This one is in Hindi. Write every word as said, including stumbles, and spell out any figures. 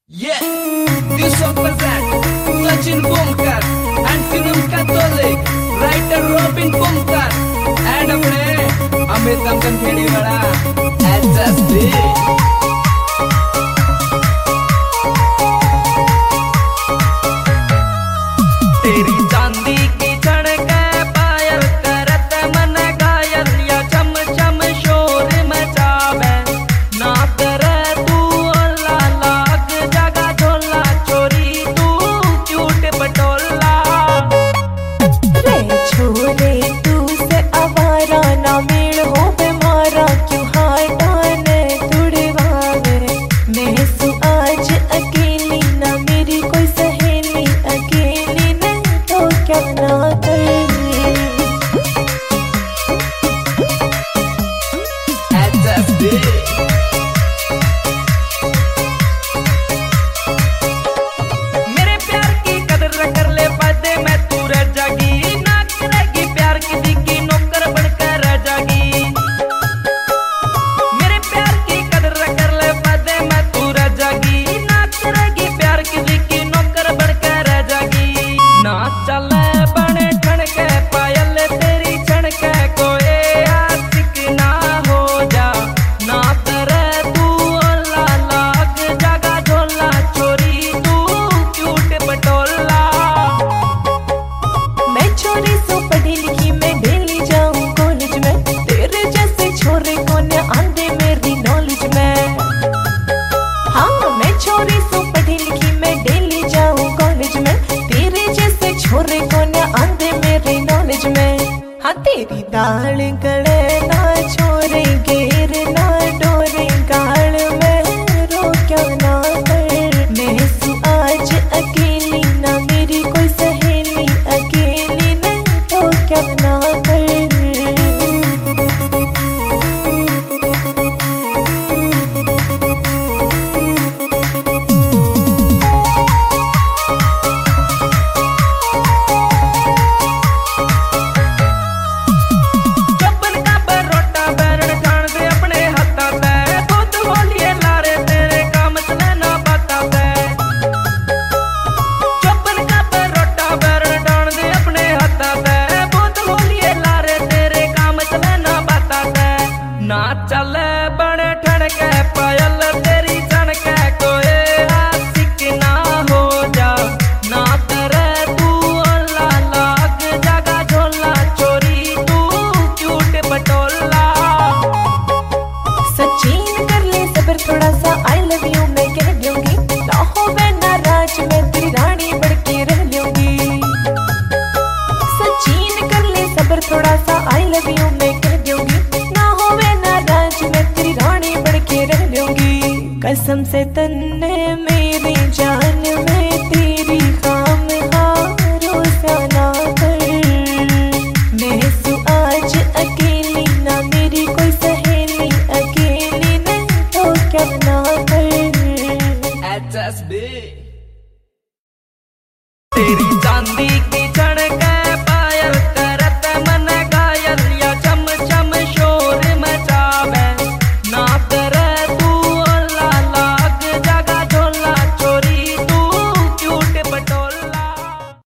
Yeah, this song present Sachin Bumkar and film Catholic writer Robin Bumkar and अपने अमित अंकन खेड़ी वाला एच एस डी। तेरी चांदी की चढ़के पायल करत मन घायल या चम चम शोर मचावे ना करे तू ओला लाग जगा झोला चोरी तू क्यूट पटोला रे छोरे तू से आवारा ना मेल हो बेमारा क्यों हाटाने तुड़वावे मैं सु आज अकेली ना मेरी कोई सहेली अकेली नहीं तो क्या ना करनी एच एस डी। मेरे प्यार की कदर कर ले पादे मैं तू रह जागी ना करेगी प्यार किसी की नौकर बनकर रह जागी। मेरे प्यार की कदर कर ले पादे मैं तू रह जागी ना करेगी प्यार किसी की नौकर बनकर रह जागी। ना चले बने ठणके पायल तेरी छणके कोई आशिक ना हो जा ना करे तू ओला लाग जगा झोला चोरी तू क्यूट पटोला। मैं छोरी सो पढ़ी लिखी मैं डेली जाऊं कॉलेज में तेरे जैसे छोरे कौन आंधे मेरी नॉलेज में। हाँ मैं छोरी सो पढ़ी लिखी मैं डेली जाऊं कॉलेज में तेरे जैसे छोरे कौन आंधे मेरी नॉलेज में। हाँ तेरी दाल गले ना छोरे घेर ना डोरे गाल में रो क्या ना कर मैं सु आज अकेली ना मेरी कोई सहेली अकेली नहीं तो क्या ना कर। चप्पल का बरोटा बैरन जान दे अपने हाथा ते खुद बोलिए लारे तेरे काम चले ना बाता ते। चप्पल का बरोटा बैरन जान दे अपने हाथा ते खुद बोलिए लारे तेरे काम चले ना बाता ते। ना चले बड़े ठणके पायल तेरी चणके कोई आशिक ना हो जा ना करे तू ओला लाग जगा झोला चोरी तू क्यूट पटोला। सचिन कर ले सबर थोड़ा सा आई लव यू मैं कह दूंगी ना हो मैं नाराज मैं तेरी रानी बढ़ के रह लूंगी। सचिन कर ले सबर थोड़ा सा आई लव यू मैं कह दूंगी ना हो मैं नाराज मैं तेरी रानी बढ़ के रह लूंगी। कसम से तन्ने मेरी जान में तेरी खाम भरोसा ना कर मैं सु आज अकेली ना मेरी कोई सहेली अकेली नहीं तो क्या ना कर। H S D. तेरी चांदी